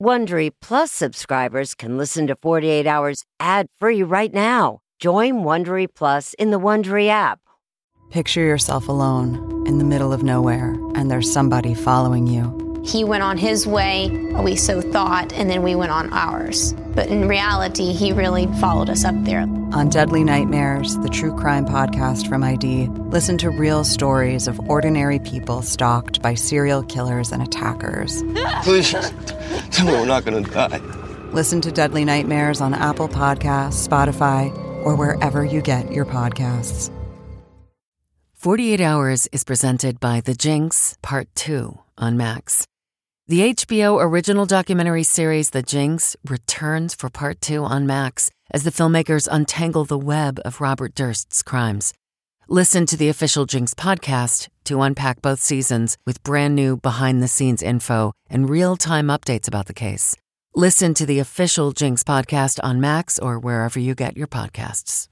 Wondery Plus subscribers can listen to 48 Hours ad-free right now. Join Wondery Plus in the Wondery app. Picture yourself alone in the middle of nowhere, and there's somebody following you. He went on his way, we so thought, and then we went on ours. But in reality, he really followed us up there. On Deadly Nightmares, the true crime podcast from ID, listen to real stories of ordinary people stalked by serial killers and attackers. Please, tell me we're not going to die. Listen to Deadly Nightmares on Apple Podcasts, Spotify, or wherever you get your podcasts. 48 Hours is presented by The Jinx, Part 2 on Max. The HBO original documentary series The Jinx returns for Part 2 on Max as the filmmakers untangle the web of Robert Durst's crimes. Listen to the official Jinx podcast to unpack both seasons with brand new behind-the-scenes info and real-time updates about the case. Listen to the official Jinx podcast on Max or wherever you get your podcasts.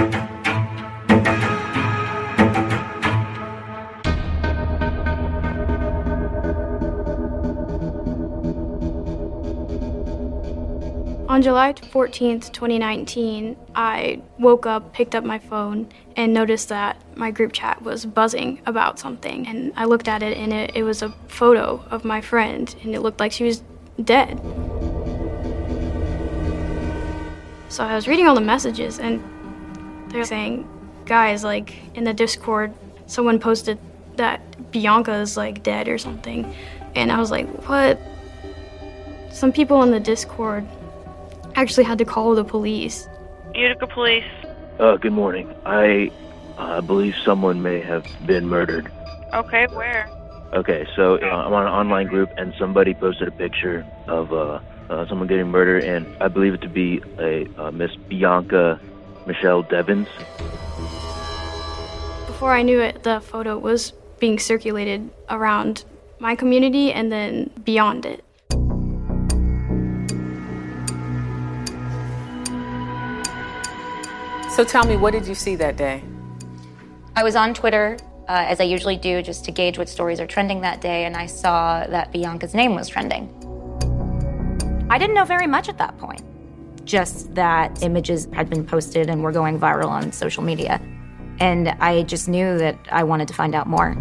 On July 14th, 2019, I woke up, picked up my phone, and noticed that my group chat was buzzing about something. And I looked at it, and it was a photo of my friend, and it looked like she was dead. So I was reading all the messages, and they're saying, guys, like, in the Discord, someone posted that Bianca is, like, dead or something. And I was like, what? Some people in the Discord actually had to call the police. Utica Police. Good morning. I believe someone may have been murdered. Okay, where? Okay, so I'm on an online group, and somebody posted a picture of someone getting murdered, and I believe it to be a Miss Bianca Michelle Devins. Before I knew it, the photo was being circulated around my community and then beyond it. So tell me, what did you see that day? I was on Twitter, as I usually do, just to gauge what stories are trending that day, and I saw that Bianca's name was trending. I didn't know very much at that point, just that images had been posted and were going viral on social media. And I just knew that I wanted to find out more.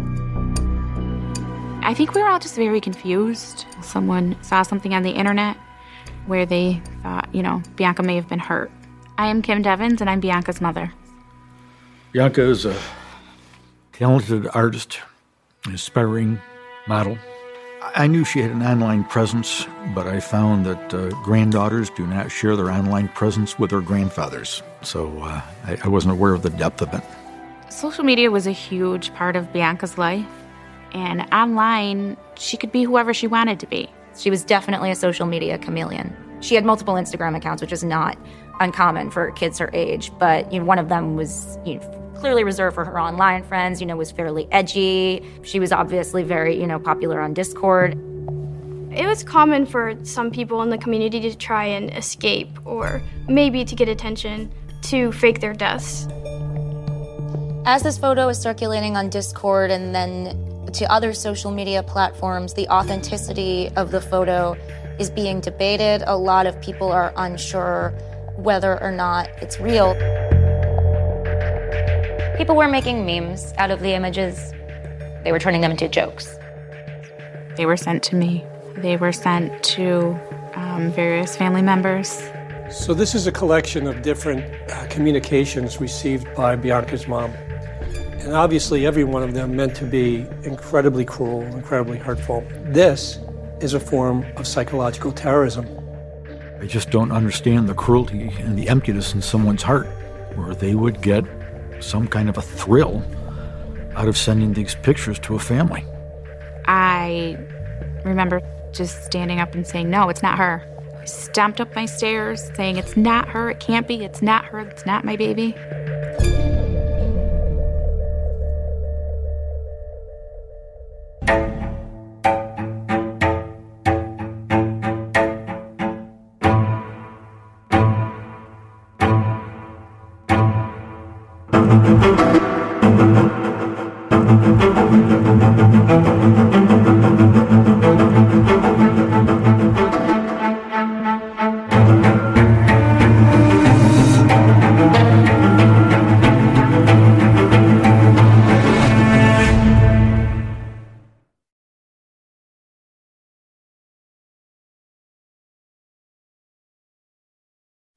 I think we were all just very confused. Someone saw something on the internet where they thought, Bianca may have been hurt. I am Kim Devins, and I'm Bianca's mother. Bianca is a talented artist, an aspiring model. I knew she had an online presence, but I found that granddaughters do not share their online presence with their grandfathers. So I wasn't aware of the depth of it. Social media was a huge part of Bianca's life, and online, she could be whoever she wanted to be. She was definitely a social media chameleon. She had multiple Instagram accounts, which is not uncommon for kids her age, but one of them was clearly reserved for her online friends, was fairly edgy. She was obviously very, popular on Discord. It was common for some people in the community to try and escape or maybe to get attention to fake their deaths. As this photo is circulating on Discord and then to other social media platforms, the authenticity of the photo is being debated. A lot of people are unsure whether or not it's real. People were making memes out of the images. They were turning them into jokes. They were sent to me. They were sent to various family members. So this is a collection of different communications received by Bianca's mom. And obviously every one of them meant to be incredibly cruel, incredibly hurtful. This is a form of psychological terrorism. I just don't understand the cruelty and the emptiness in someone's heart, where they would get some kind of a thrill out of sending these pictures to a family. I remember just standing up and saying, no, it's not her. I stomped up my stairs saying, it's not her, it can't be, it's not her, it's not my baby.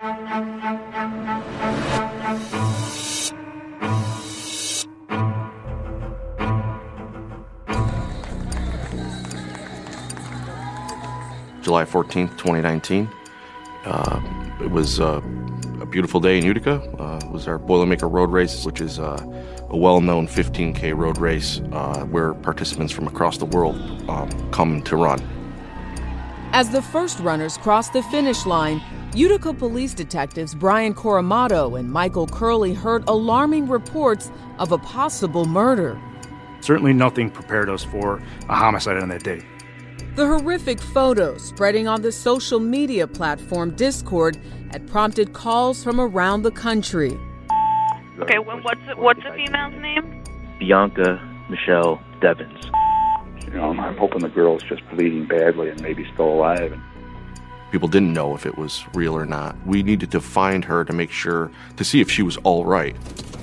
July 14th, 2019. It was a beautiful day in Utica. It was our Boilermaker Road Race, which is a well-known 15K road race where participants from across the world come to run. As the first runners crossed the finish line, Utica police detectives Brian Coramato and Michael Curley heard alarming reports of a possible murder. Certainly nothing prepared us for a homicide on that day. The horrific photos spreading on the social media platform Discord had prompted calls from around the country. Okay, what's the female's name? Bianca Michelle Devins. I'm hoping the girl's just bleeding badly and maybe still alive. People didn't know if it was real or not. We needed to find her to make sure, to see if she was all right.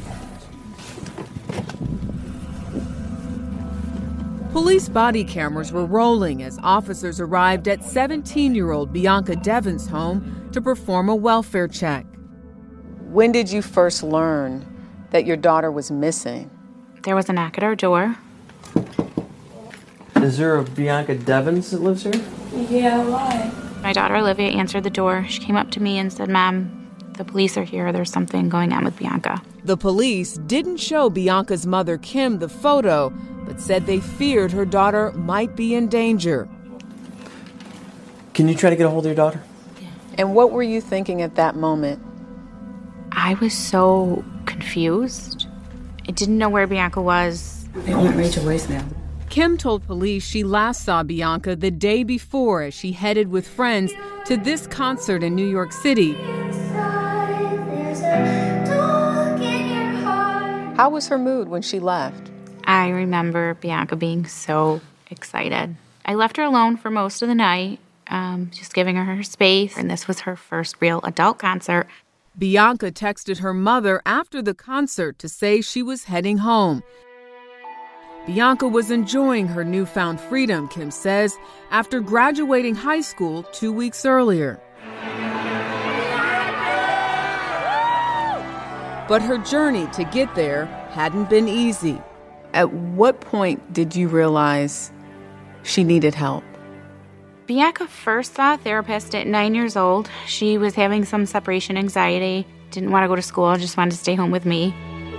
Police body cameras were rolling as officers arrived at 17-year-old Bianca Devins' home to perform a welfare check. When did you first learn that your daughter was missing? There was a knock at our door. Is there a Bianca Devins that lives here? Yeah, why? My daughter Olivia answered the door. She came up to me and said, "Mom, the police are here. There's something going on with Bianca." The police didn't show Bianca's mother, Kim, the photo, but said they feared her daughter might be in danger. Can you try to get a hold of your daughter? Yeah. And what were you thinking at that moment? I was so confused. I didn't know where Bianca was. They went right to voicemail. Kim told police she last saw Bianca the day before as she headed with friends to this concert in New York City. How was her mood when she left? I remember Bianca being so excited. I left her alone for most of the night, just giving her space, and this was her first real adult concert. Bianca texted her mother after the concert to say she was heading home. Bianca was enjoying her newfound freedom, Kim says, after graduating high school 2 weeks earlier. But her journey to get there hadn't been easy. At what point did you realize she needed help? Bianca first saw a therapist at 9 years old. She was having some separation anxiety, didn't want to go to school, just wanted to stay home with me.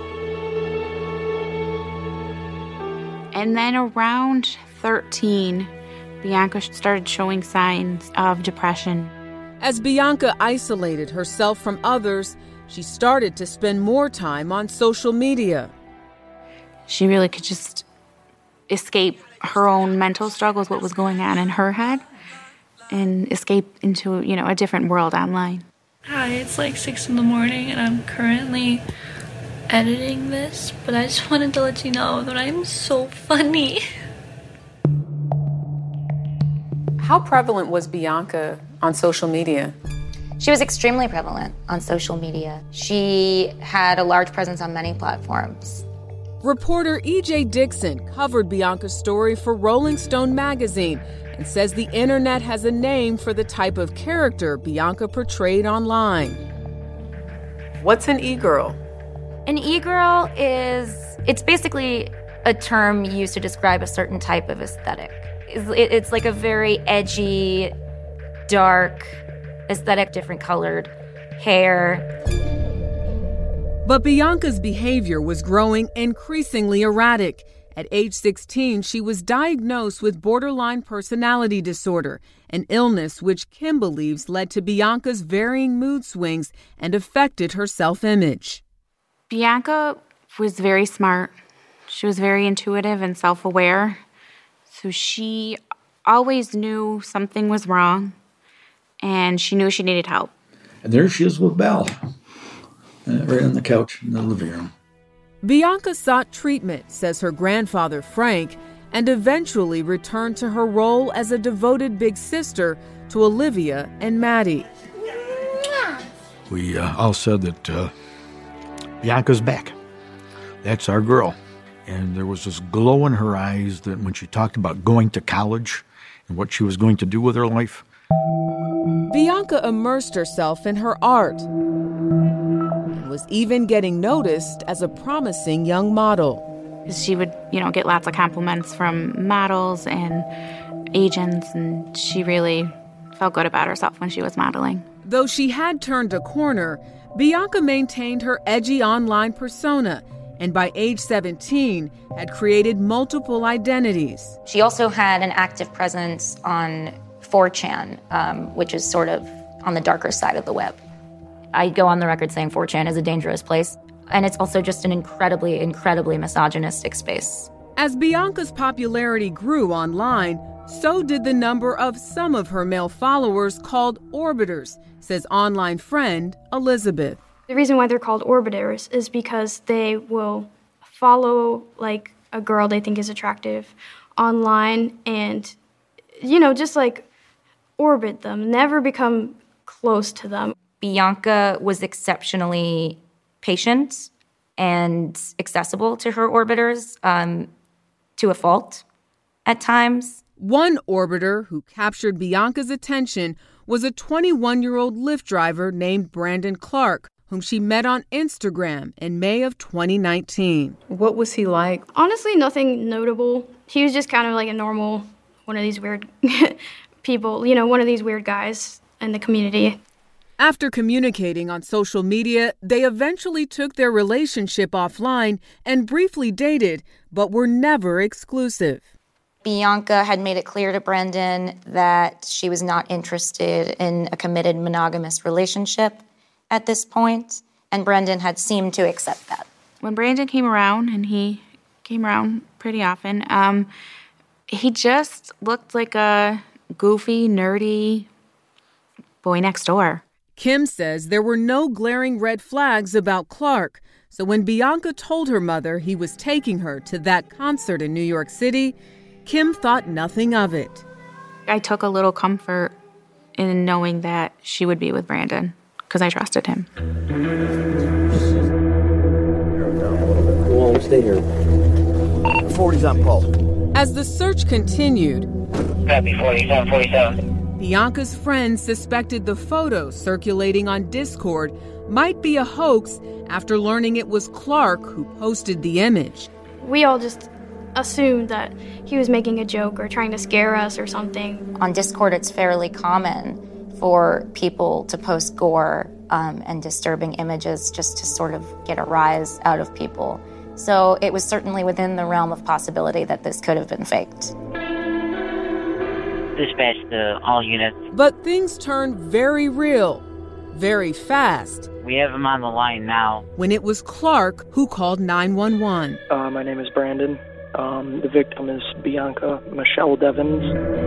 And then around 13, Bianca started showing signs of depression. As Bianca isolated herself from others, she started to spend more time on social media. She really could just escape her own mental struggles, what was going on in her head, and escape into, a different world online. Hi, it's like 6 in the morning, and I'm currently editing this, but I just wanted to let you know that I'm so funny. How prevalent was Bianca on social media? She was extremely prevalent on social media. She had a large presence on many platforms. Reporter E.J. Dixon covered Bianca's story for Rolling Stone magazine and says the internet has a name for the type of character Bianca portrayed online. What's an e-girl? An e-girl it's basically a term used to describe a certain type of aesthetic. It's like a very edgy, dark aesthetic, different colored hair. But Bianca's behavior was growing increasingly erratic. At age 16, she was diagnosed with borderline personality disorder, an illness which Kim believes led to Bianca's varying mood swings and affected her self-image. Bianca was very smart. She was very intuitive and self-aware. So she always knew something was wrong, and she knew she needed help. And there she is with Belle, right on the couch in the living room. Bianca sought treatment, says her grandfather Frank, and eventually returned to her role as a devoted big sister to Olivia and Maddie. We all said that Bianca's back. That's our girl. And there was this glow in her eyes that when she talked about going to college and what she was going to do with her life. Bianca immersed herself in her art and was even getting noticed as a promising young model. She would, get lots of compliments from models and agents, and she really felt good about herself when she was modeling. Though she had turned a corner, Bianca maintained her edgy online persona, and by age 17, had created multiple identities. She also had an active presence on 4chan, which is sort of on the darker side of the web. I go on the record saying 4chan is a dangerous place, and it's also just an incredibly, incredibly misogynistic space. As Bianca's popularity grew online, so did the number of some of her male followers called orbiters, says online friend Elizabeth. The reason why they're called orbiters is because they will follow like a girl they think is attractive online and, just like orbit them, never become close to them. Bianca was exceptionally patient and accessible to her orbiters, to a fault at times. One orbiter who captured Bianca's attention was a 21-year-old Lyft driver named Brandon Clark, whom she met on Instagram in May of 2019. What was he like? Honestly, nothing notable. He was just kind of like a normal, one of these weird people, one of these weird guys in the community. After communicating on social media, they eventually took their relationship offline and briefly dated, but were never exclusive. Bianca had made it clear to Brandon that she was not interested in a committed monogamous relationship at this point, and Brandon had seemed to accept that. When Brandon came around, and he came around pretty often, he just looked like a goofy, nerdy boy next door. Kim says there were no glaring red flags about Clark, so when Bianca told her mother he was taking her to that concert in New York City, Kim thought nothing of it. I took a little comfort in knowing that she would be with Brandon because I trusted him. We'll stay here. 40's on Paul. As the search continued, Copy 47. Bianca's friends suspected the photos circulating on Discord might be a hoax after learning it was Clark who posted the image. We all just assumed that he was making a joke or trying to scare us or something. On Discord, it's fairly common for people to post gore and disturbing images just to sort of get a rise out of people. So it was certainly within the realm of possibility that this could have been faked. Dispatch to all units. But things turned very real, very fast. We have him on the line now. When it was Clark who called 911. My name is Brandon. The victim is Bianca Michelle Devins.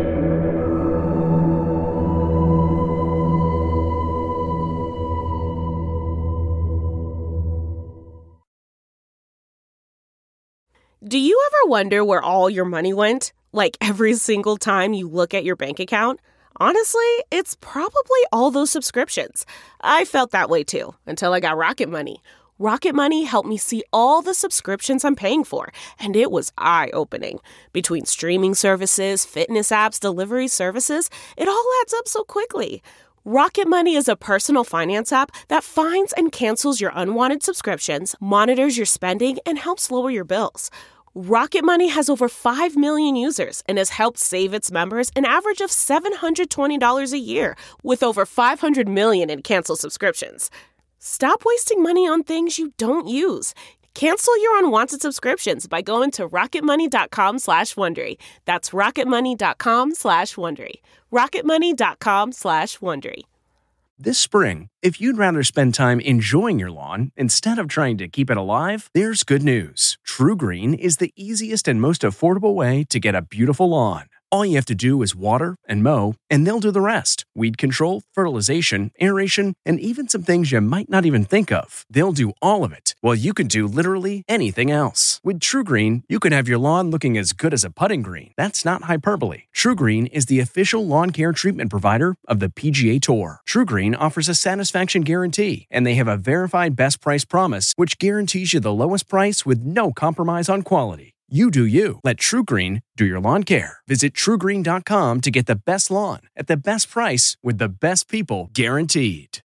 Do you ever wonder where all your money went? Like every single time you look at your bank account? Honestly, it's probably all those subscriptions. I felt that way too, until I got Rocket Money. Rocket Money helped me see all the subscriptions I'm paying for, and it was eye-opening. Between streaming services, fitness apps, delivery services, it all adds up so quickly. Rocket Money is a personal finance app that finds and cancels your unwanted subscriptions, monitors your spending, and helps lower your bills. Rocket Money has over 5 million users and has helped save its members an average of $720 a year, with over 500 million in canceled subscriptions. Stop wasting money on things you don't use. Cancel your unwanted subscriptions by going to rocketmoney.com/Wondery. That's rocketmoney.com/Wondery. rocketmoney.com/Wondery. This spring, if you'd rather spend time enjoying your lawn instead of trying to keep it alive, there's good news. TruGreen is the easiest and most affordable way to get a beautiful lawn. All you have to do is water and mow, and they'll do the rest. Weed control, fertilization, aeration, and even some things you might not even think of. They'll do all of it, while you can do literally anything else. With TruGreen, you can have your lawn looking as good as a putting green. That's not hyperbole. TruGreen is the official lawn care treatment provider of the PGA Tour. TruGreen offers a satisfaction guarantee, and they have a verified best price promise, which guarantees you the lowest price with no compromise on quality. You do you. Let TruGreen do your lawn care. Visit TruGreen.com to get the best lawn at the best price with the best people guaranteed.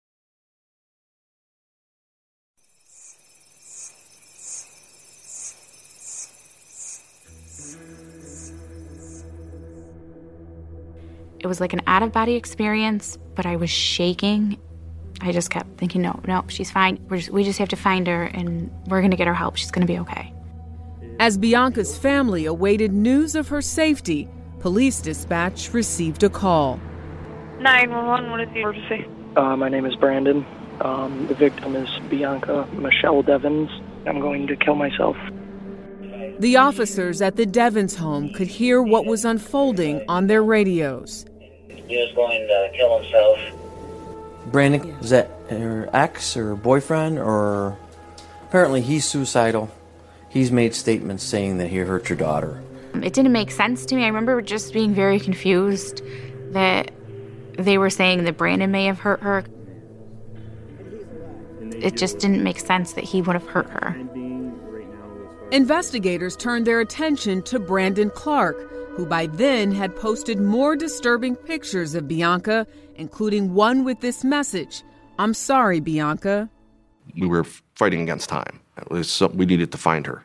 It was like an out-of-body experience, but I was shaking. I just kept thinking, no, she's fine. We just have to find her, and we're going to get her help. She's going to be okay. As Bianca's family awaited news of her safety, police dispatch received a call. 911, what is the emergency? My name is Brandon. The victim is Bianca Michelle Devins. I'm going to kill myself. The officers at the Devins home could hear what was unfolding on their radios. He was going to kill himself. Brandon, is that her ex or boyfriend? Or apparently he's suicidal. He's made statements saying that he hurt your daughter. It didn't make sense to me. I remember just being very confused that they were saying that Brandon may have hurt her. It just didn't make sense that he would have hurt her. Investigators turned their attention to Brandon Clark, who by then had posted more disturbing pictures of Bianca, including one with this message, "I'm sorry, Bianca." We were fighting against time. We needed to find her.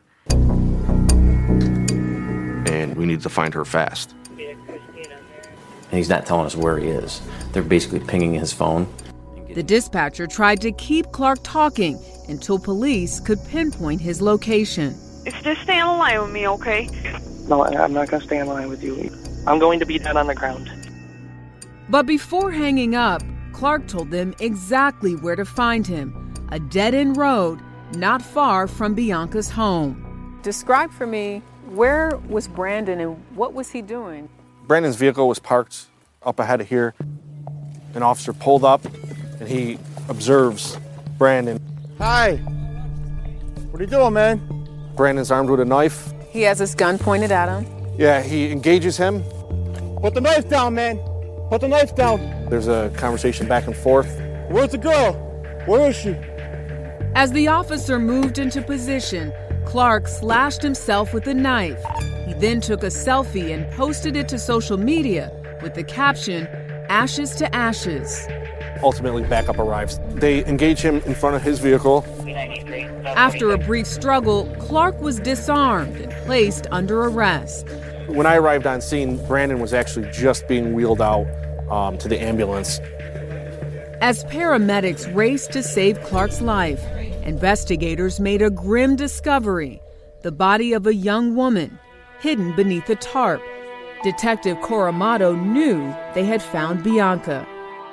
And we needed to find her fast. And he's not telling us where he is. They're basically pinging his phone. The dispatcher tried to keep Clark talking until police could pinpoint his location. Just stay on the line with me, okay? No, I'm not going to stay in line with you. I'm going to be dead on the ground. But before hanging up, Clark told them exactly where to find him, a dead-end road not far from Bianca's home. Describe for me, where was Brandon and what was he doing? Brandon's vehicle was parked up ahead of here. An officer pulled up and he observes Brandon. Hi. What are you doing, man? Brandon's armed with a knife. He has his gun pointed at him. Yeah, he engages him. Put the knife down, man. Put the knife down. There's a conversation back and forth. Where's the girl? Where is she? As the officer moved into position, Clark slashed himself with a knife. He then took a selfie and posted it to social media with the caption, "Ashes to ashes." Ultimately, backup arrives. They engage him in front of his vehicle. After a brief struggle, Clark was disarmed and placed under arrest. When I arrived on scene, Brandon was actually just being wheeled out to the ambulance. As paramedics raced to save Clark's life, investigators made a grim discovery: the body of a young woman hidden beneath a tarp. Detective Coramato knew they had found Bianca.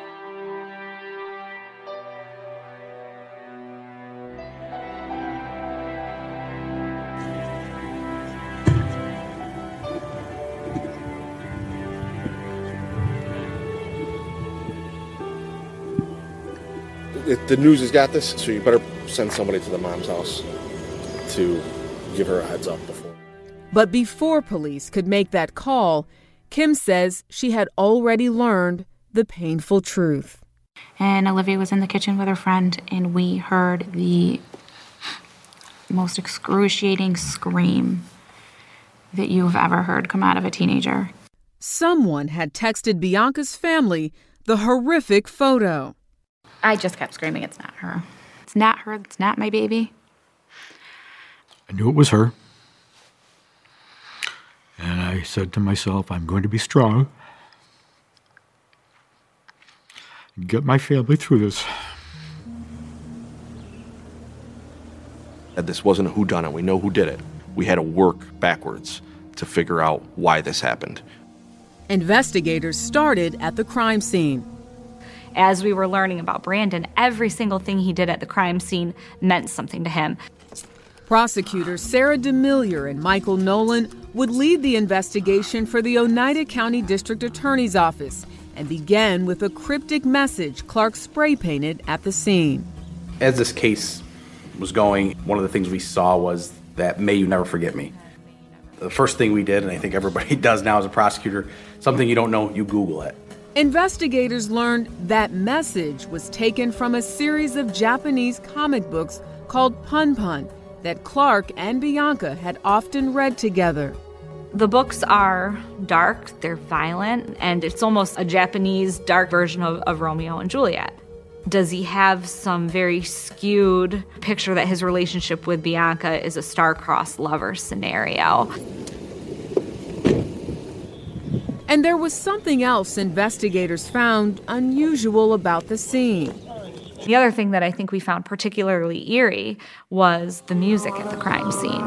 The news has got this, so you better send somebody to the mom's house to give her a heads up before. But before police could make that call, Kim says she had already learned the painful truth. And Olivia was in the kitchen with her friend, and we heard the most excruciating scream that you have ever heard come out of a teenager. Someone had texted Bianca's family the horrific photo. I just kept screaming, "It's not her. It's not her. It's not my baby." I knew it was her. And I said to myself, I'm going to be strong and get my family through this. This wasn't a whodunit. We know who did it. We had to work backwards to figure out why this happened. Investigators started at the crime scene. As we were learning about Brandon, every single thing he did at the crime scene meant something to him. Prosecutors Sarah DeMillier and Michael Nolan would lead the investigation for the Oneida County District Attorney's Office and began with a cryptic message Clark spray-painted at the scene. As this case was going, one of the things we saw was that "May you never forget me." The first thing we did, and I think everybody does now as a prosecutor, something you don't know, you Google it. Investigators learned that message was taken from a series of Japanese comic books called Pun Pun that Clark and Bianca had often read together. The books are dark, they're violent, and it's almost a Japanese dark version of Romeo and Juliet. Does he have some very skewed picture that his relationship with Bianca is a star-crossed lover scenario? And there was something else investigators found unusual about the scene. The other thing that I think we found particularly eerie was the music at the crime scene.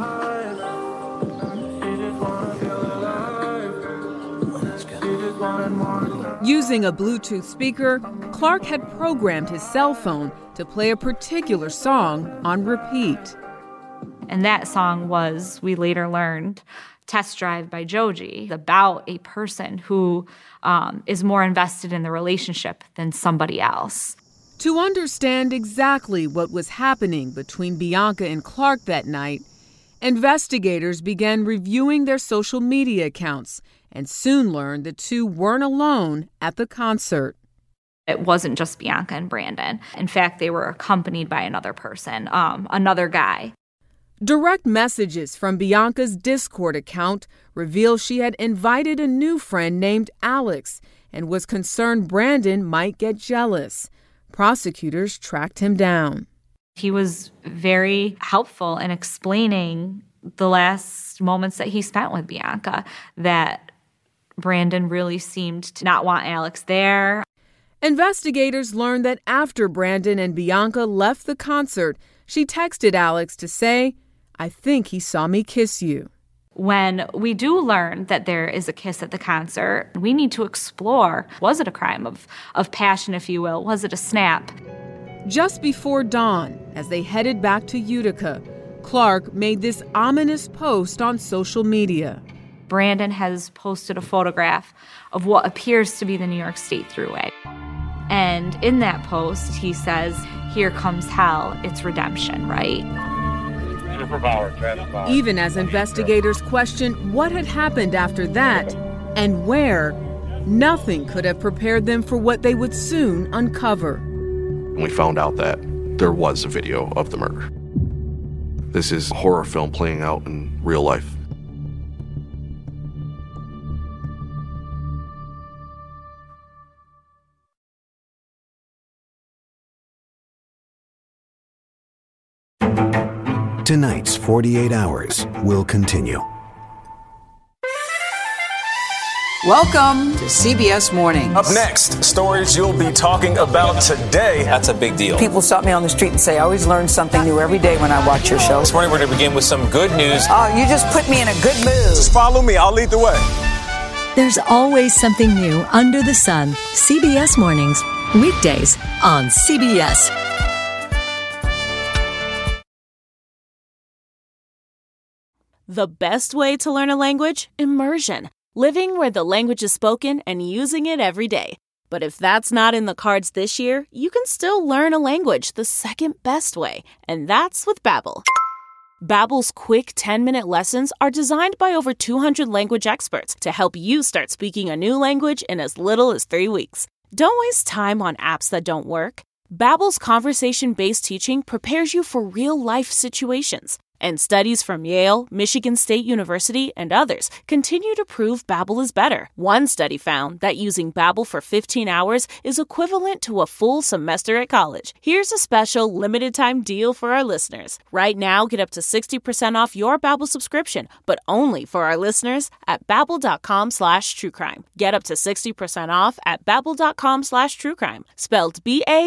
Using a Bluetooth speaker, Clark had programmed his cell phone to play a particular song on repeat. And that song was, we later learned, Test Drive by Joji, about a person who is more invested in the relationship than somebody else. To understand exactly what was happening between Bianca and Clark that night, investigators began reviewing their social media accounts and soon learned the two weren't alone at the concert. It wasn't just Bianca and Brandon. In fact, they were accompanied by another person, another guy. Direct messages from Bianca's Discord account reveal she had invited a new friend named Alex and was concerned Brandon might get jealous. Prosecutors tracked him down. He was very helpful in explaining the last moments that he spent with Bianca, that Brandon really seemed to not want Alex there. Investigators learned that after Brandon and Bianca left the concert, she texted Alex to say, "I think he saw me kiss you." When we do learn that there is a kiss at the concert, we need to explore, was it a crime of passion, if you will? Was it a snap? Just before dawn, as they headed back to Utica, Clark made this ominous post on social media. Brandon has posted a photograph of what appears to be the New York State Thruway. And in that post, he says, "Here comes hell, it's redemption," right? Even as investigators questioned what had happened after that and where, nothing could have prepared them for what they would soon uncover. We found out that there was a video of the murder. This is a horror film playing out in real life. Tonight's 48 Hours will continue. Welcome to CBS Mornings. Up next, stories you'll be talking about today. That's a big deal. People stop me on the street and say, I always learn something new every day when I watch your show. This morning we're going to begin with some good news. Oh, you just put me in a good mood. Just follow me. I'll lead the way. There's always something new under the sun. CBS Mornings. Weekdays on CBS. The best way to learn a language? Immersion. Living where the language is spoken and using it every day. But if that's not in the cards this year, you can still learn a language the second best way, and that's with Babbel. Babbel's quick 10-minute lessons are designed by over 200 language experts to help you start speaking a new language in as little as 3 weeks. Don't waste time on apps that don't work. Babbel's conversation-based teaching prepares you for real-life situations. And studies from Yale, Michigan State University, and others continue to prove Babbel is better. One study found that using Babbel for 15 hours is equivalent to a full semester at college. Here's a special limited-time deal for our listeners. Right now, get up to 60% off your Babbel subscription, but only for our listeners at Babbel.com/truecrime. Get up to 60% off at Babbel.com/truecrime. Spelled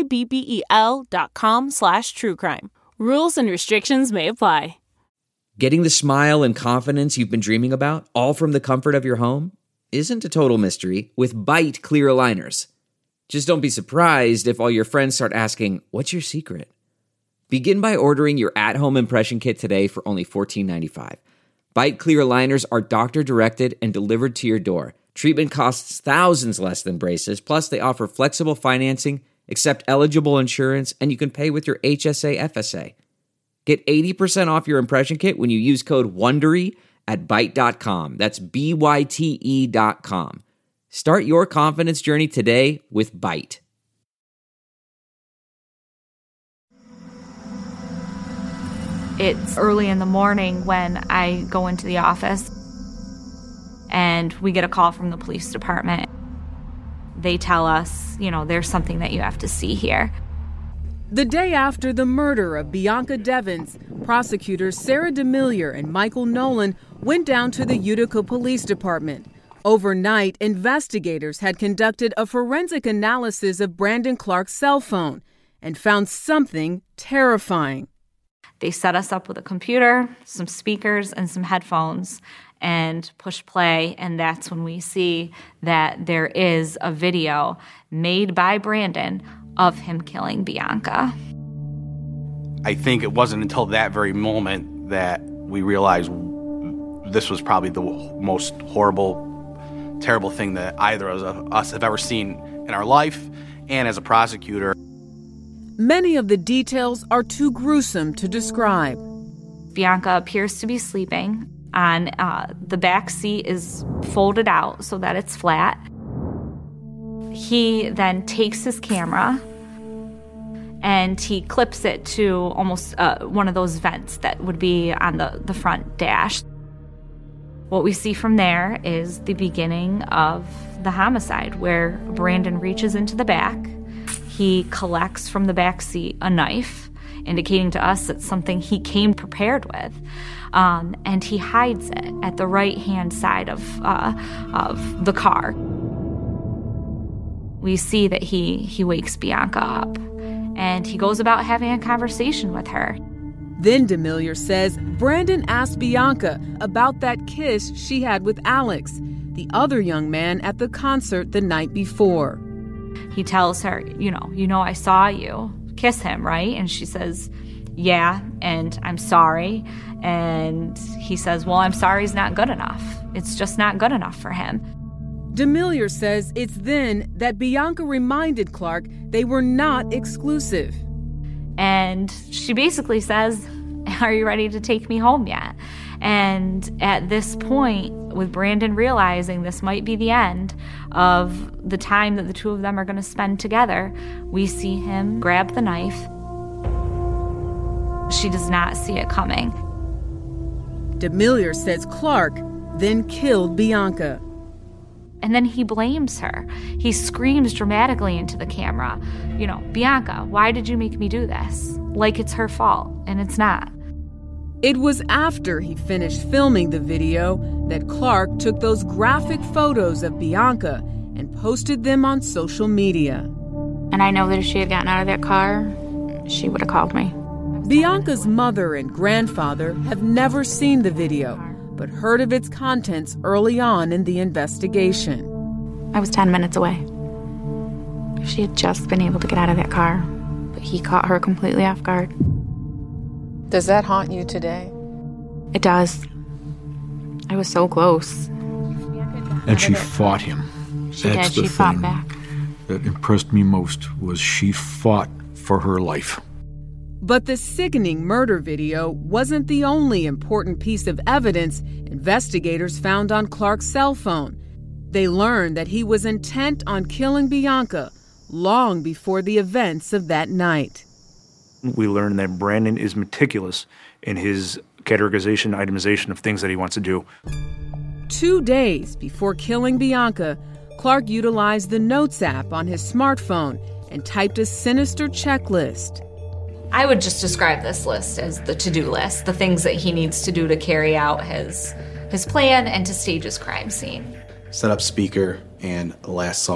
BABBEL.com/truecrime. Rules and restrictions may apply. Getting the smile and confidence you've been dreaming about, all from the comfort of your home, isn't a total mystery with Byte clear aligners. Just don't be surprised if all your friends start asking, "What's your secret?" Begin by ordering your at-home impression kit today for only $14.95. Byte clear aligners are doctor-directed and delivered to your door. Treatment costs thousands less than braces, plus they offer flexible financing, accept eligible insurance, and you can pay with your HSA FSA. Get 80% off your impression kit when you use code WONDERY at Byte.com. That's BYTE.com. Start your confidence journey today with Byte. It's early in the morning when I go into the office and we get a call from the police department. They tell us, there's something that you have to see here. The day after the murder of Bianca Devins, prosecutors Sarah DeMillier and Michael Nolan went down to the Utica Police Department. Overnight, investigators had conducted a forensic analysis of Brandon Clark's cell phone and found something terrifying. They set us up with a computer, some speakers, and some headphones, and push play, and that's when we see that there is a video made by Brandon of him killing Bianca. I think it wasn't until that very moment that we realized this was probably the most horrible, terrible thing that either of us have ever seen in our life, and as a prosecutor. Many of the details are too gruesome to describe. Bianca appears to be sleeping. On the back seat is folded out so that it's flat. He then takes his camera and he clips it to almost one of those vents that would be on the front dash. What we see from there is the beginning of the homicide, where Brandon reaches into the back. He collects from the back seat a knife, indicating to us it's something he came prepared with. And he hides it at the right-hand side of the car. We see that he wakes Bianca up, and he goes about having a conversation with her. Then DeMillier says Brandon asked Bianca about that kiss she had with Alex, the other young man at the concert the night before. He tells her, I saw you kiss him, right? And she says, yeah, and I'm sorry. And he says, well, I'm sorry is not good enough. It's just not good enough for him. DeMillier says it's then that Bianca reminded Clark they were not exclusive. And she basically says, are you ready to take me home yet? And at this point, with Brandon realizing this might be the end of the time that the two of them are going to spend together, we see him grab the knife. She does not see it coming. DeMillier says Clark then killed Bianca. And then he blames her. He screams dramatically into the camera, Bianca, why did you make me do this? Like it's her fault, and it's not. It was after he finished filming the video that Clark took those graphic photos of Bianca and posted them on social media. And I know that if she had gotten out of that car, she would have called me. Bianca's mother and grandfather have never seen the video, but heard of its contents early on in the investigation. I was 10 minutes away. She had just been able to get out of that car, but he caught her completely off guard. Does that haunt you today? It does. I was so close. And she fought him. She did. She fought back. That impressed me most was she fought for her life. But the sickening murder video wasn't the only important piece of evidence investigators found on Clark's cell phone. They learned that he was intent on killing Bianca long before the events of that night. We learned that Brandon is meticulous in his categorization, itemization of things that he wants to do. 2 days before killing Bianca, Clark utilized the Notes app on his smartphone and typed a sinister checklist. I would just describe this list as the to-do list, the things that he needs to do to carry out his plan and to stage his crime scene. Set up speaker and last song, ?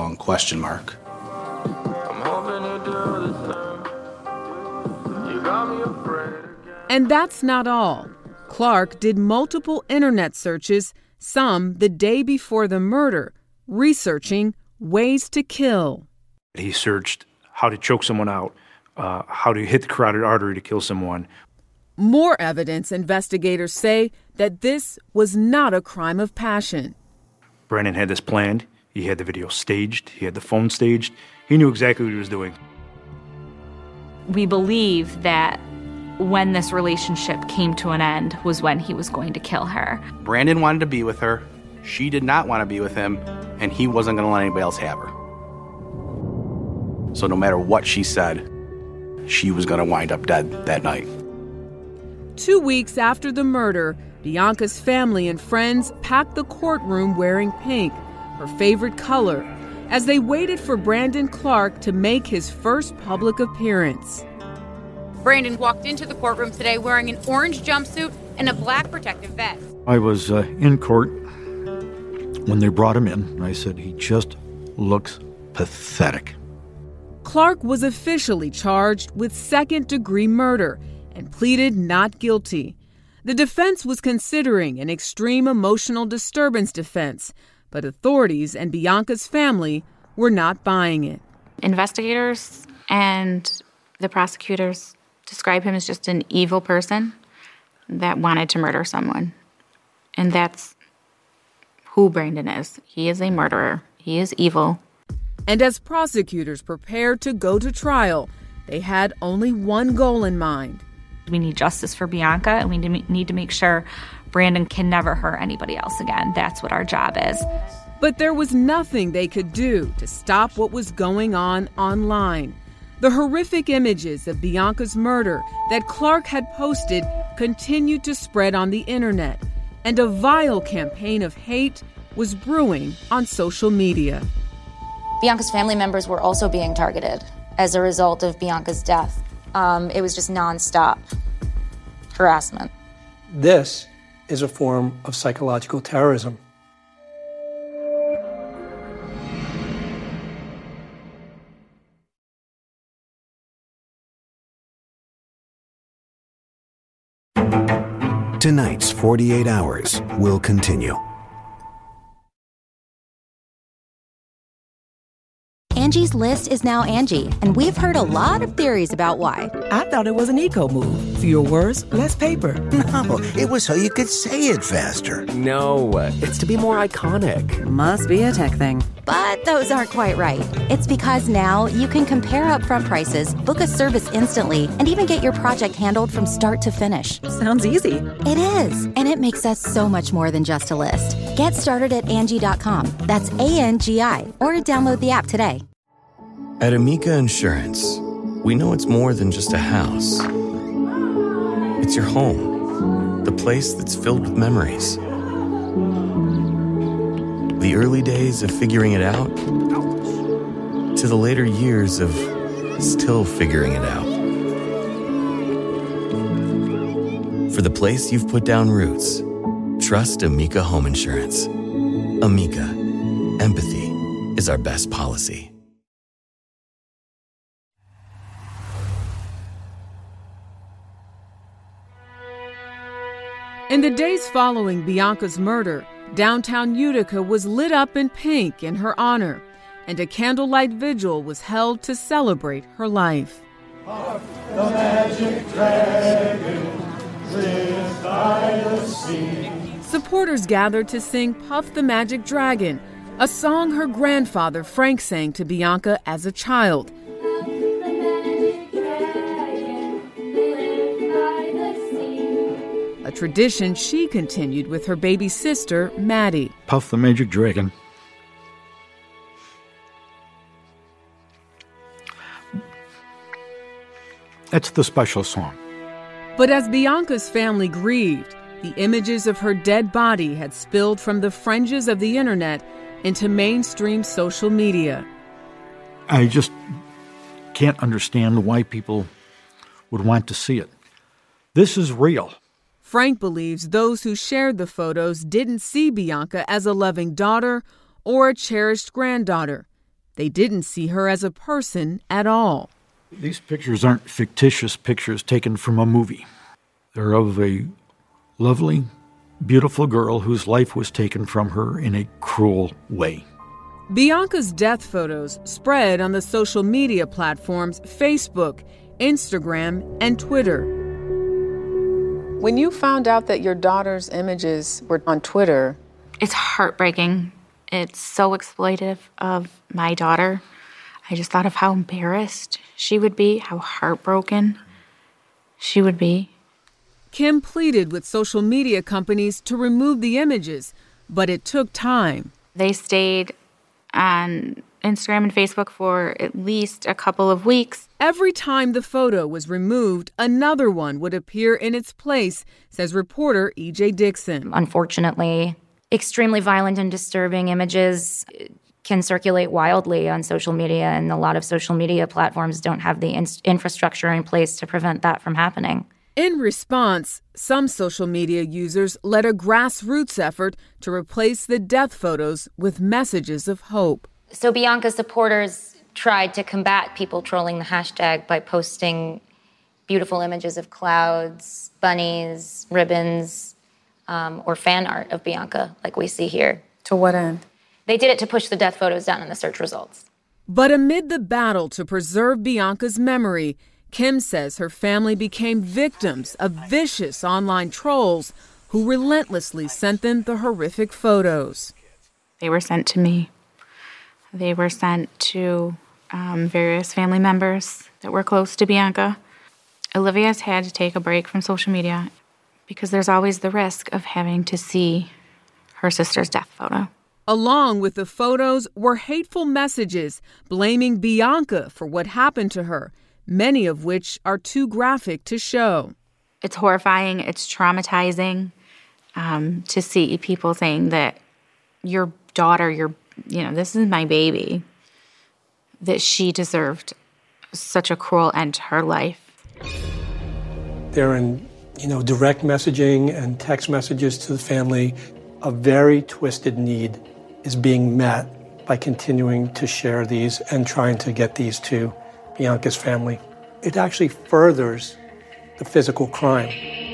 And that's not all. Clark did multiple internet searches, some the day before the murder, researching ways to kill. He searched how to choke someone out, how to hit the carotid artery to kill someone. More evidence investigators say that this was not a crime of passion. Brandon had this planned. He had the video staged. He had the phone staged. He knew exactly what he was doing. We believe that when this relationship came to an end was when he was going to kill her. Brandon wanted to be with her. She did not want to be with him, and he wasn't going to let anybody else have her. So no matter what she said, she was going to wind up dead that night. 2 weeks after the murder, Bianca's family and friends packed the courtroom wearing pink, her favorite color, as they waited for Brandon Clark to make his first public appearance. Brandon walked into the courtroom today wearing an orange jumpsuit and a black protective vest. I was in court when they brought him in. I said, he just looks pathetic. Clark was officially charged with second-degree murder and pleaded not guilty. The defense was considering an extreme emotional disturbance defense, but authorities and Bianca's family were not buying it. Investigators and the prosecutors describe him as just an evil person that wanted to murder someone. And that's who Brandon is. He is a murderer. He is evil. And as prosecutors prepared to go to trial, they had only one goal in mind. We need justice for Bianca, and we need to make sure Brandon can never hurt anybody else again. That's what our job is. But there was nothing they could do to stop what was going on online. The horrific images of Bianca's murder that Clark had posted continued to spread on the internet, and a vile campaign of hate was brewing on social media. Bianca's family members were also being targeted as a result of Bianca's death. It was just nonstop harassment. This is a form of psychological terrorism. Tonight's 48 Hours will continue. Angie's List is now Angie, and we've heard a lot of theories about why. I thought it was an eco move. Fewer words, less paper. No, it was so you could say it faster. No, it's to be more iconic. Must be a tech thing. But those aren't quite right. It's because now you can compare upfront prices, book a service instantly, and even get your project handled from start to finish. Sounds easy. It is, and it makes us so much more than just a list. Get started at Angie.com. That's ANGI, or download the app today. At Amica Insurance, we know it's more than just a house. It's your home, the place that's filled with memories. The early days of figuring it out, to the later years of still figuring it out. For the place you've put down roots, trust Amica Home Insurance. Amica, empathy is our best policy. In the days following Bianca's murder, downtown Utica was lit up in pink in her honor, and a candlelight vigil was held to celebrate her life. Hark, the magic dragon lives by the sea. Supporters gathered to sing Puff the Magic Dragon, a song her grandfather Frank sang to Bianca as a child. A tradition she continued with her baby sister, Maddie. Puff the Magic Dragon. That's the special song. But as Bianca's family grieved, the images of her dead body had spilled from the fringes of the internet into mainstream social media. I just can't understand why people would want to see it. This is real. Frank believes those who shared the photos didn't see Bianca as a loving daughter or a cherished granddaughter. They didn't see her as a person at all. These pictures aren't fictitious pictures taken from a movie. They're of a lovely, beautiful girl whose life was taken from her in a cruel way. Bianca's death photos spread on the social media platforms Facebook, Instagram, and Twitter. When you found out that your daughter's images were on Twitter... It's heartbreaking. It's so exploitive of my daughter. I just thought of how embarrassed she would be, how heartbroken she would be. Kim pleaded with social media companies to remove the images, but it took time. They stayed on Instagram and Facebook for at least a couple of weeks. Every time the photo was removed, another one would appear in its place, says reporter E.J. Dixon. Unfortunately, extremely violent and disturbing images can circulate wildly on social media, and a lot of social media platforms don't have the infrastructure in place to prevent that from happening. In response, some social media users led a grassroots effort to replace the death photos with messages of hope. So Bianca's supporters tried to combat people trolling the hashtag by posting beautiful images of clouds, bunnies, ribbons, or fan art of Bianca, like we see here. To what end? They did it to push the death photos down in the search results. But amid the battle to preserve Bianca's memory, Kim says her family became victims of vicious online trolls who relentlessly sent them the horrific photos. They were sent to me. They were sent to various family members that were close to Bianca. Olivia's had to take a break from social media because there's always the risk of having to see her sister's death photo. Along with the photos were hateful messages blaming Bianca for what happened to her, many of which are too graphic to show. It's horrifying, it's traumatizing to see people saying that your daughter, this is my baby, that she deserved such a cruel end to her life. They're in, direct messaging and text messages to the family. A very twisted need is being met by continuing to share these and trying to get these to Bianca's family. It actually furthers the physical crime.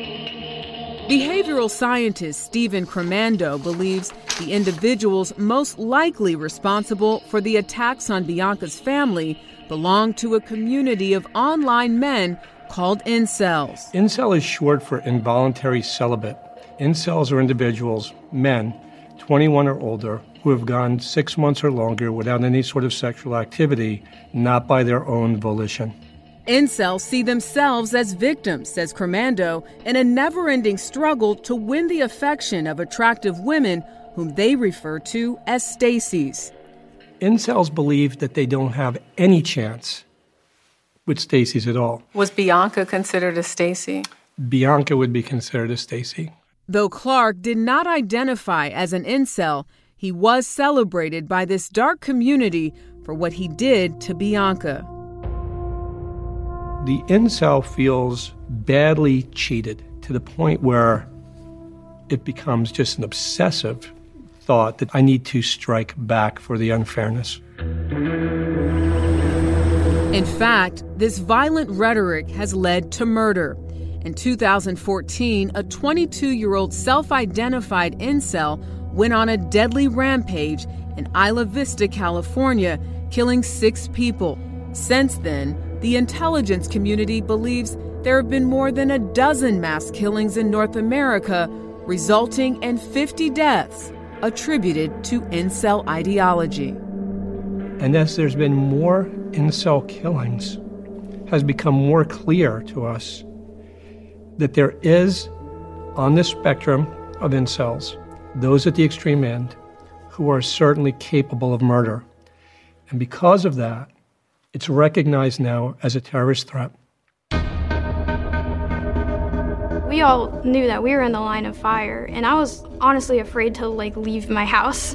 Behavioral scientist Stephen Cremando believes the individuals most likely responsible for the attacks on Bianca's family belong to a community of online men called incels. Incel is short for involuntary celibate. Incels are individuals, men, 21 or older, who have gone 6 months or longer without any sort of sexual activity, not by their own volition. Incels see themselves as victims, says Cremando, in a never-ending struggle to win the affection of attractive women whom they refer to as Stacys. Incels believe that they don't have any chance with Stacys at all. Was Bianca considered a Stacy? Bianca would be considered a Stacy. Though Clark did not identify as an incel, he was celebrated by this dark community for what he did to Bianca. The incel feels badly cheated to the point where it becomes just an obsessive thought that I need to strike back for the unfairness. In fact, this violent rhetoric has led to murder. In 2014, a 22-year-old self-identified incel went on a deadly rampage in Isla Vista, California, killing 6 people. Since then, the intelligence community believes there have been more than a dozen mass killings in North America, resulting in 50 deaths attributed to incel ideology. And as there's been more incel killings, has become more clear to us that there is, on the spectrum of incels, those at the extreme end who are certainly capable of murder. And because of that, it's recognized now as a terrorist threat. We all knew that we were in the line of fire, and I was honestly afraid to leave my house.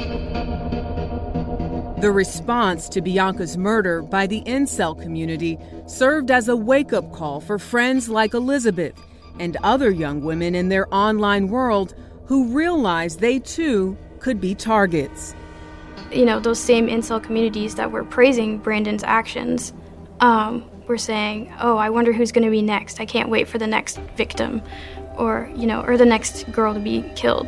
The response to Bianca's murder by the incel community served as a wake-up call for friends like Elizabeth and other young women in their online world who realized they too could be targets. Those same incel communities that were praising Brandon's actions were saying, oh, I wonder who's going to be next. I can't wait for the next victim or the next girl to be killed.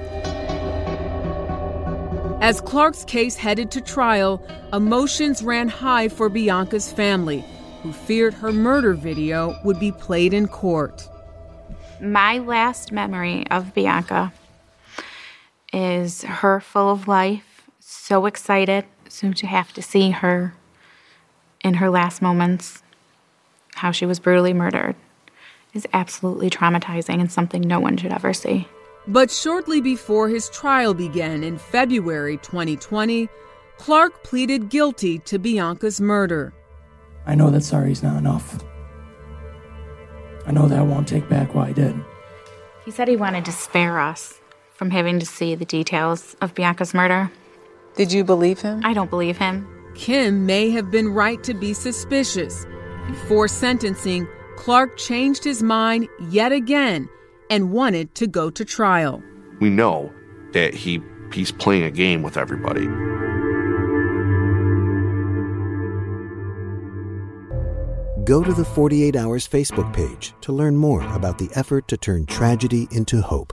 As Clark's case headed to trial, emotions ran high for Bianca's family, who feared her murder video would be played in court. My last memory of Bianca is her full of life, so excited soon to have to see her in her last moments, how she was brutally murdered, is absolutely traumatizing and something no one should ever see. But shortly before his trial began in February 2020, Clark pleaded guilty to Bianca's murder. I know that sorry's not enough. I know that I won't take back what I did. He said he wanted to spare us from having to see the details of Bianca's murder. Did you believe him? I don't believe him. Kim may have been right to be suspicious. Before sentencing, Clark changed his mind yet again and wanted to go to trial. We know that he's playing a game with everybody. Go to the 48 Hours Facebook page to learn more about the effort to turn tragedy into hope.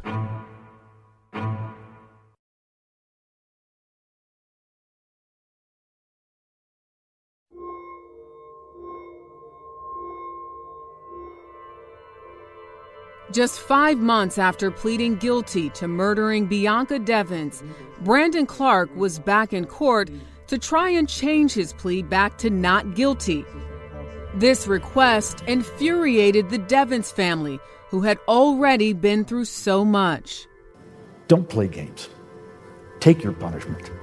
Just 5 months after pleading guilty to murdering Bianca Devins, Brandon Clark was back in court to try and change his plea back to not guilty. This request infuriated the Devins family, who had already been through so much. Don't play games. Take your punishment.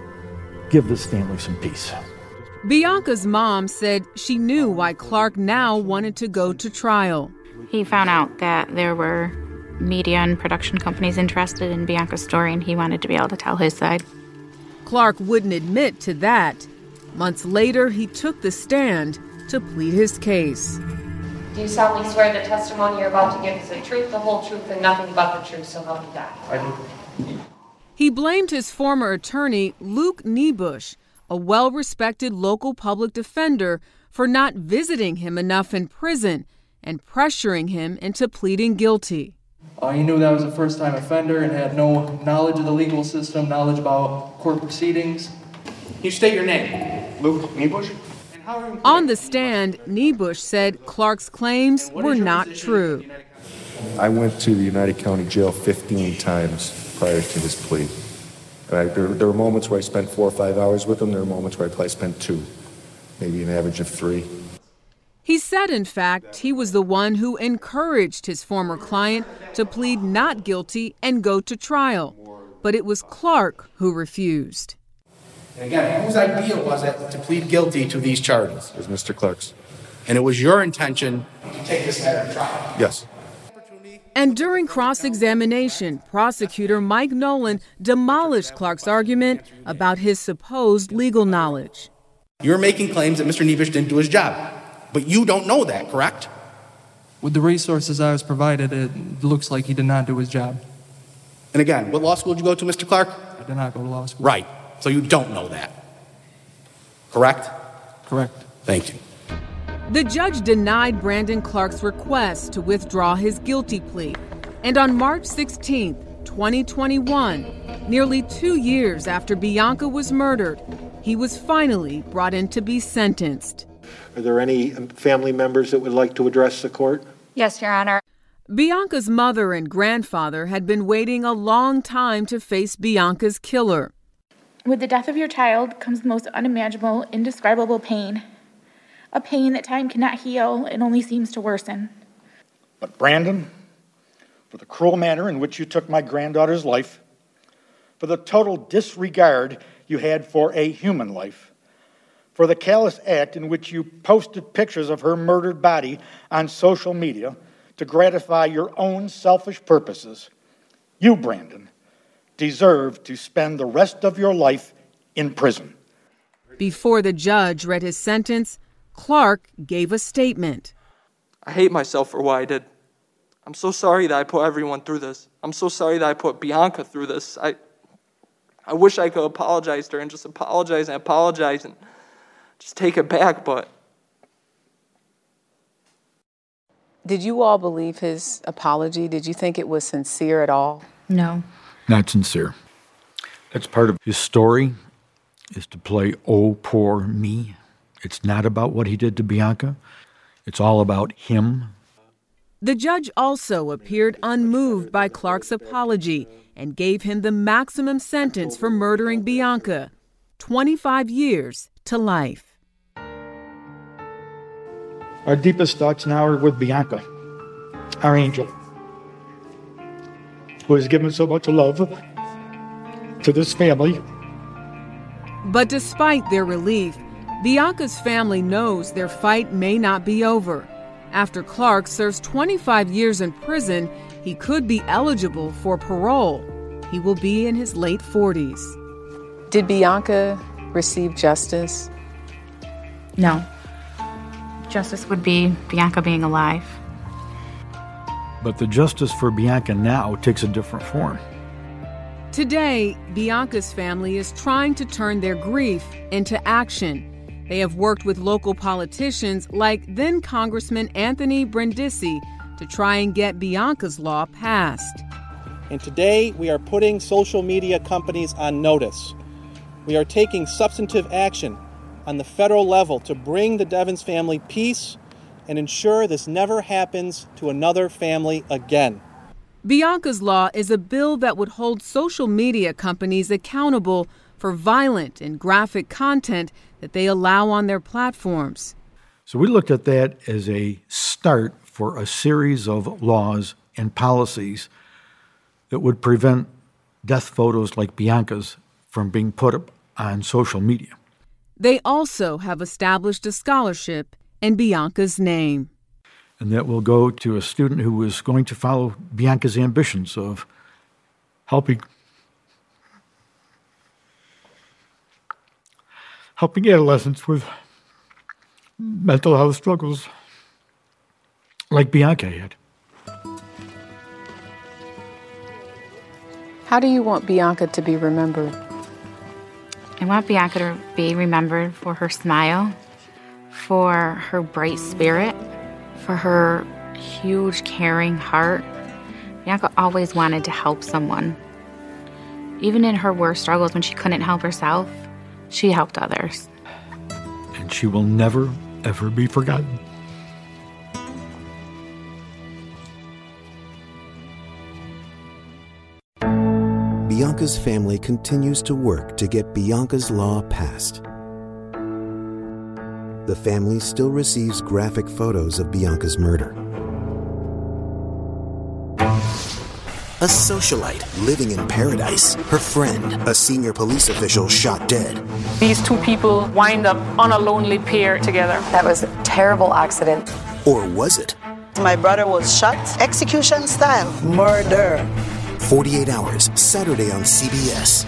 Give this family some peace. Bianca's mom said she knew why Clark now wanted to go to trial. He found out that there were media and production companies interested in Bianca's story, and he wanted to be able to tell his side. Clark wouldn't admit to that. Months later, he took the stand to plead his case. Do you solemnly swear the testimony you're about to give is the truth, the whole truth, and nothing but the truth, so help you God? I do. He blamed his former attorney, Luke Niebusch, a well-respected local public defender, for not visiting him enough in prison and pressuring him into pleading guilty. He knew that I was a first-time offender and had no knowledge of the legal system, knowledge about court proceedings. Can you state your name? Luke Niebusch? On the stand, Niebusch said Clark's claims were not true. I went to the United County Jail 15 times prior to his plea. There were moments where I spent 4 or 5 hours with him. There were moments where I probably spent 2, maybe an average of 3. He said, in fact, he was the one who encouraged his former client to plead not guilty and go to trial. But it was Clark who refused. And again, whose idea was it to plead guilty to these charges? It was Mr. Clark's. And it was your intention to take this matter to trial? Yes. And during cross-examination, prosecutor Mike Nolan demolished Clark's argument about his supposed legal knowledge. You're making claims that Mr. Niebusch didn't do his job, but you don't know that, correct? With the resources I was provided, it looks like he did not do his job. And again, what law school did you go to, Mr. Clark? I did not go to law school. Right. So you don't know that. Correct? Correct. Thank you. The judge denied Brandon Clark's request to withdraw his guilty plea. And on March 16, 2021, nearly 2 years after Bianca was murdered, he was finally brought in to be sentenced. Are there any family members that would like to address the court? Yes, Your Honor. Bianca's mother and grandfather had been waiting a long time to face Bianca's killer. With the death of your child comes the most unimaginable, indescribable pain. A pain that time cannot heal and only seems to worsen. But Brandon, for the cruel manner in which you took my granddaughter's life, for the total disregard you had for a human life, for the callous act in which you posted pictures of her murdered body on social media to gratify your own selfish purposes, you, Brandon, deserve to spend the rest of your life in prison. Before the judge read his sentence, Clark gave a statement. I hate myself for what I did. I'm so sorry that I put everyone through this. I'm so sorry that I put Bianca through this. I wish I could apologize to her and just apologize and just take it back, but... Did you all believe his apology? Did you think it was sincere at all? No. Not sincere. That's part of his story, is to play oh, poor me. It's not about what he did to Bianca. It's all about him. The judge also appeared unmoved by Clark's apology and gave him the maximum sentence for murdering Bianca, 25 years to life. Our deepest thoughts now are with Bianca, our angel, who has given so much love to this family. But despite their relief, Bianca's family knows their fight may not be over. After Clark serves 25 years in prison, he could be eligible for parole. He will be in his late 40s. Did Bianca receive justice? No. Justice would be Bianca being alive. But the justice for Bianca now takes a different form. Today, Bianca's family is trying to turn their grief into action. They have worked with local politicians like then Congressman Anthony Brindisi to try and get Bianca's law passed. And today, we are putting social media companies on notice. We are taking substantive action on the federal level to bring the Devens family peace and ensure this never happens to another family again. Bianca's law is a bill that would hold social media companies accountable for violent and graphic content that they allow on their platforms. So we looked at that as a start for a series of laws and policies that would prevent death photos like Bianca's from being put up on social media. They also have established a scholarship in Bianca's name. And that will go to a student who is going to follow Bianca's ambitions of helping adolescents with mental health struggles like Bianca had. How do you want Bianca to be remembered? I want Bianca to be remembered for her smile, for her bright spirit, for her huge, caring heart. Bianca always wanted to help someone. Even in her worst struggles, when she couldn't help herself, she helped others. And she will never, ever be forgotten. Bianca's family continues to work to get Bianca's law passed. The family still receives graphic photos of Bianca's murder. A socialite living in paradise. Her friend, a senior police official, shot dead. These two people wind up on a lonely pier together. That was a terrible accident. Or was it? My brother was shot, execution style. Murder. 48 Hours, Saturday on CBS.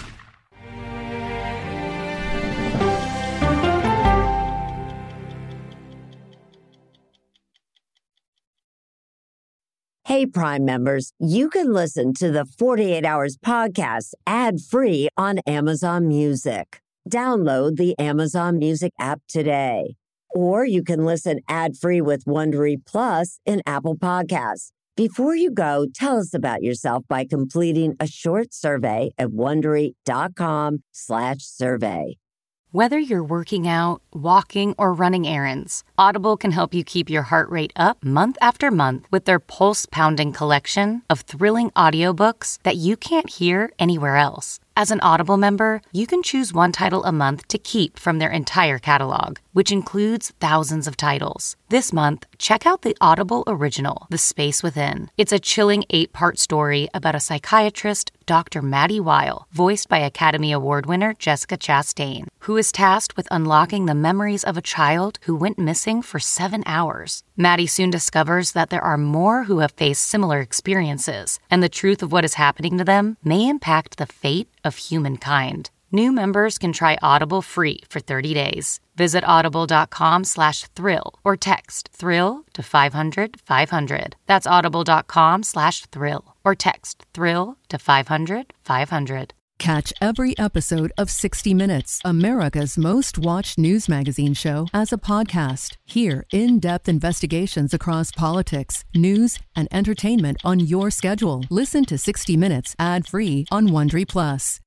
Hey, Prime members, you can listen to the 48 Hours podcast ad-free on Amazon Music. Download the Amazon Music app today. Or you can listen ad-free with Wondery Plus in Apple Podcasts. Before you go, tell us about yourself by completing a short survey at Wondery.com/survey. Whether you're working out, walking, or running errands, Audible can help you keep your heart rate up month after month with their pulse-pounding collection of thrilling audiobooks that you can't hear anywhere else. As an Audible member, you can choose one title a month to keep from their entire catalog, which includes thousands of titles. This month, check out the Audible original, The Space Within. It's a chilling 8-part story about a psychiatrist, Dr. Maddie Weil, voiced by Academy Award winner Jessica Chastain, who is tasked with unlocking the memories of a child who went missing for 7 hours. Maddie soon discovers that there are more who have faced similar experiences, and the truth of what is happening to them may impact the fate of humankind. New members can try Audible free for 30 days. Visit audible.com/thrill or text thrill to 500-500. That's audible.com/thrill or text thrill to 500-500. Catch every episode of 60 Minutes, America's most watched news magazine show, as a podcast. Hear in-depth investigations across politics, news, and entertainment on your schedule. Listen to 60 Minutes ad-free on Wondery Plus.